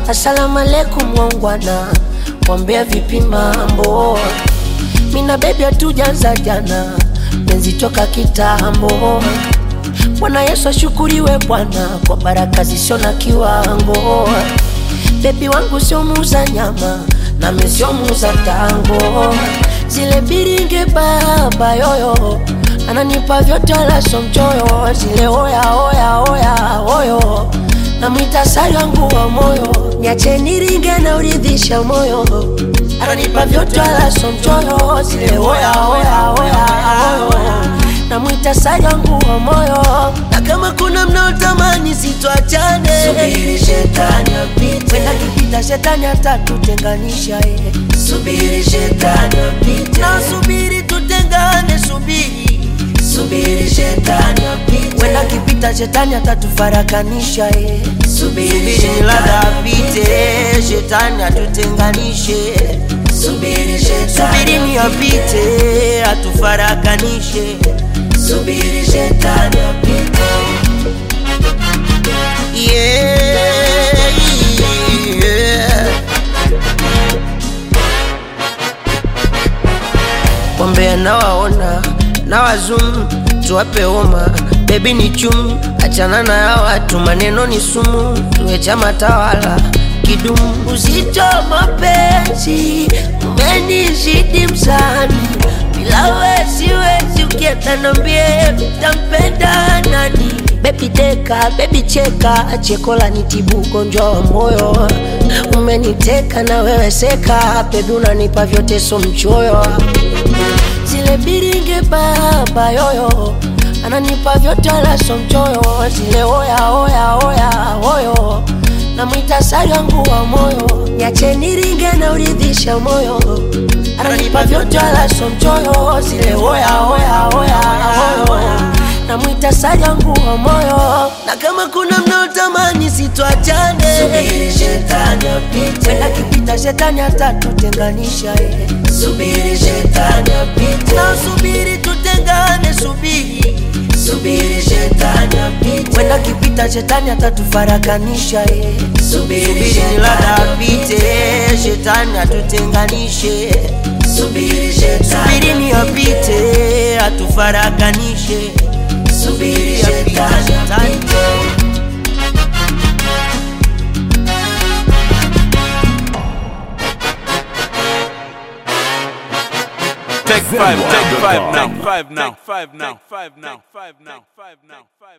Asalamu alaikum wangwana, wambea vipi mambo? Mina baby hatujaanza jana, penzi toka kitambo. Bwana Yesu ashukuriwe Bwana, kwa baraka zisio na kiwango. Baby wangu sio muuza nyama, na mimi sio muuza tango. Zile biringe baba yoyo, ananipa vyote wala sio mchoyo. Zile oya oya oya oyo, namwita sari wangu wa moyo. Niache niringe na uridhisha moyo, ananipa vyote wala sio mchoyo. Zile oya oya oya oyo, namwita sari wangu wa moyo. Na kama kuna mnaotamani sitoachane, subiri shetani apite. Wenda kipita shetani atatutenganisha. Subiri shetani apite. Na subiri tutengane, subiri. Subiri shetani apite. Wenda kipita shetani atatufarakanisha. Subiri shetani apite, shetani atutenganishe. Subiri shetani, subiri ni apite, atufarakanishe. Subiri shetani apite. Yeah, yeah. Wambea nawaona, nawazum, tuwape homa. Baby ni chum, achana na ya watu, maneno ni sumu. Tuwe chama tawala, kidumu. Uzito mapenzi, umenizidi msani. Bila we siwezi, ukienda nambie utampenda nani? Baby deka, baby cheka, chekola nitibu ugonjwa wa moyo. Umeniteka na wewe seka, baby unanipa vyote so mchoyo. Zile biringe baba yoyo, ananipa vyote wala so mchoyo. Zile oya oya oya oyo, namwita sari wangu wa moyo. Niache niringe na uridhisha moyo, ananipa vyote wala so mchoyo. Zile oya oya oya oyo, namwita sari wangu wa moyo. Na kama kuna mnaotamani sitoachane, subiri shetani apite. Wenda kipita shetani atatutenganisha. Subiri shetani apite. Na subiri tutengane, subiri. Subiri shetani apite. Wenda kipita shetani atatufarakanisha. Subiri shetani apite, shetani atutenganishe. Subiri shetani, subiri ni apite, atufarakanishe. Subiri shetani apite. Take five now. Take five now. Take five now. Take five now. Take five now.